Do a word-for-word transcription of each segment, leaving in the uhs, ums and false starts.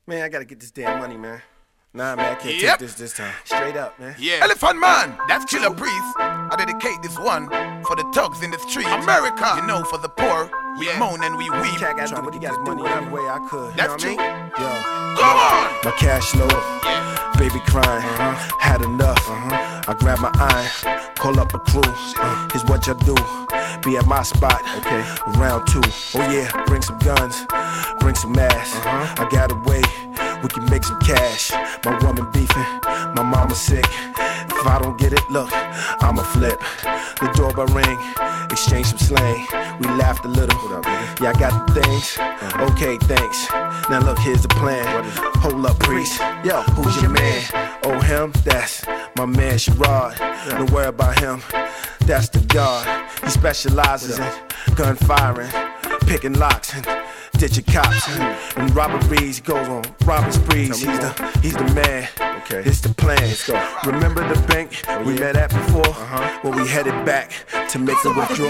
Man, I gotta get this damn money, man. Nah, man, I can't Yep. take this this time. Straight up, man. Yeah. Elephant Man, that's Killer Priest. I dedicate this one for the thugs in the street. America, you know, for the poor. We yeah. moan and we weep. Cat gotta do what he gotta do whatever way I could. That's you know what I mean? Yo. Come on! My cash low, Yeah. baby crying, uh-huh. had enough. Uh-huh. I grab my iron, call up a crew. Uh, here's what y'all do: be at my spot. Okay. Round two. Oh yeah, bring some guns, bring some ass. Uh-huh. I got a way, we can make some cash. My woman beefing, my mama sick. If I don't get it, look, I'ma flip. The doorbell ring, exchange some slang. We laughed a little. What up, nigga? Yeah, I got the things. Uh-huh. Okay, thanks. Now look, here's the plan. Hold up, priest. Yo, who's your man? Oh, him? That's my man, Sherrod. Yeah. Don't worry about him. That's the God. He specializes in gun firing, picking locks, and ditching cops. Mm-hmm. And robberies goes on robbing sprees. He's the he's the man. Okay. It's the plan. Let's go. Remember the bank oh, we yeah. met at before? Uh-huh. When we headed back to make the withdrawal.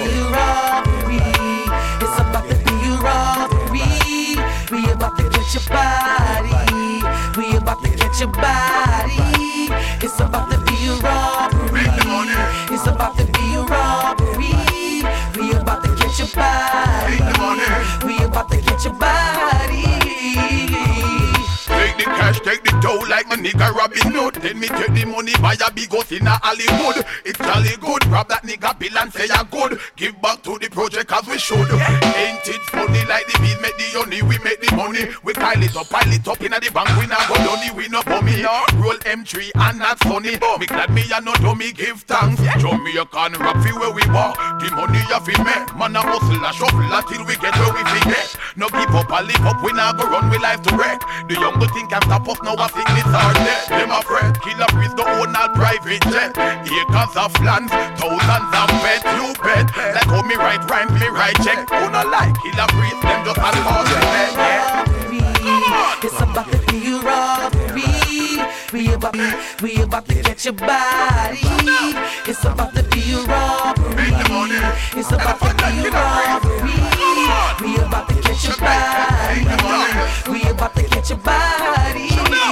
It's about to be a robbery. We about to get your body. We about to get your body. It's about to be a robbery. It's about to be a robbery. We about to get your body. We about to get your body. Take the cash, take the dough like a nigga Robin Hood. Then me take the money, buy a big house in a Hollywood. It's jolly good, grab that nigga bill and say you're good. Give back to the project as we should. Ain't it funny like the bees make the honey, we make the money. We pile it up, pile it up in the bank, we not go dummy, we no bummy. Roll M three and that's funny. Me glad me a no dummy, give thanks. Jamaican rap fi where we walk, the money ya fi make. Man a hustle a shuffle until we get where we fi get. No give up a live up, we not go run we life to wreck. The young go think can stop us now, I think it's hard dead. Them a fret, Killer Priest the own all private jet. Acres of lands, thousands of beds, you bet. Like how me write rhymes, me write check. Who no like Killer Priest, them just all cause the bed, yeah. It's about to be a robbery. We about, we about to get your body. It's about to be a robbery. It's about to be a robbery. We about to get your body. We about to get your body.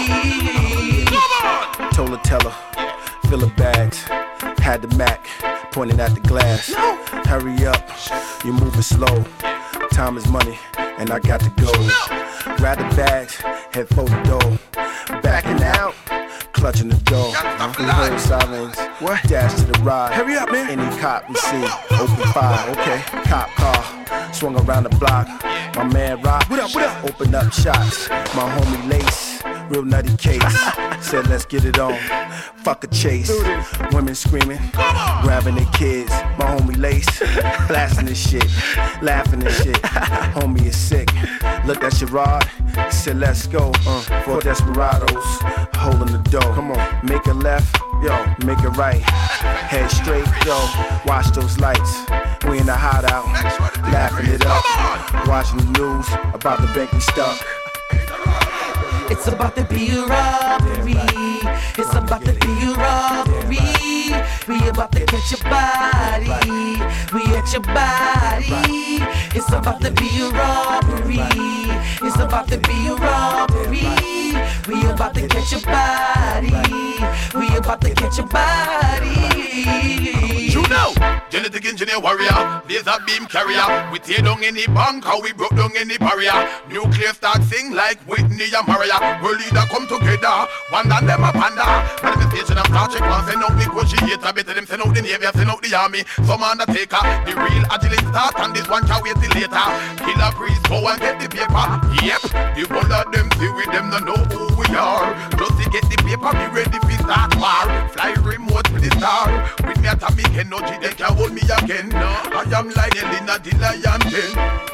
Told her, tell her, fill her bags. Had the Mac, pointing at the glass. Hurry up, you're moving slow. Time is money, and I got to go. Grab the bags, head for the door. Backing out, clutching the door. We heard sirens, what? Dash to the ride. Hurry up, man. Any cop we see, open fire. Okay, cop car, swung around the block. My man Rock, what up, what up? Open up shots. My homie Lace, real nutty case. Said let's get it on. Fuck a chase. Women screaming, grabbing their kids. My homie Lace, blasting this shit, laughing this shit. Homie is sick. Looked at Sherrod, said let's go. Uh, four desperados, holding the door. Come on, make a left, yo, make it right. Head straight, yo, watch those lights. We in the hideout, laughing it up. Watching the news about the bank we stuck. It's about to be a robbery. It's about to be a robbery. We about to get your body. We at your body. It's about to be a robbery. It's about to be a robbery. We about to get your body. We about to get your body. You know, genetic engineer warrior, laser beam carrier. We tear down any bank, how we broke down any barrier. Nuclear start sing like Whitney and Mariah. World leader come together, one than them a panda. Manifestation of Star Trek, one send out negotiator. Better them send out the navy, send out the army. Some undertaker, the real agility start, and this one can wait till later. Killer Priest, go and get the paper. Yep, the one of them see with them, no know who we are. Just to get the paper, be ready for start war. Fly remote with the star. With me atomic energy, they can hold me again. I am like Elena the Lion Den.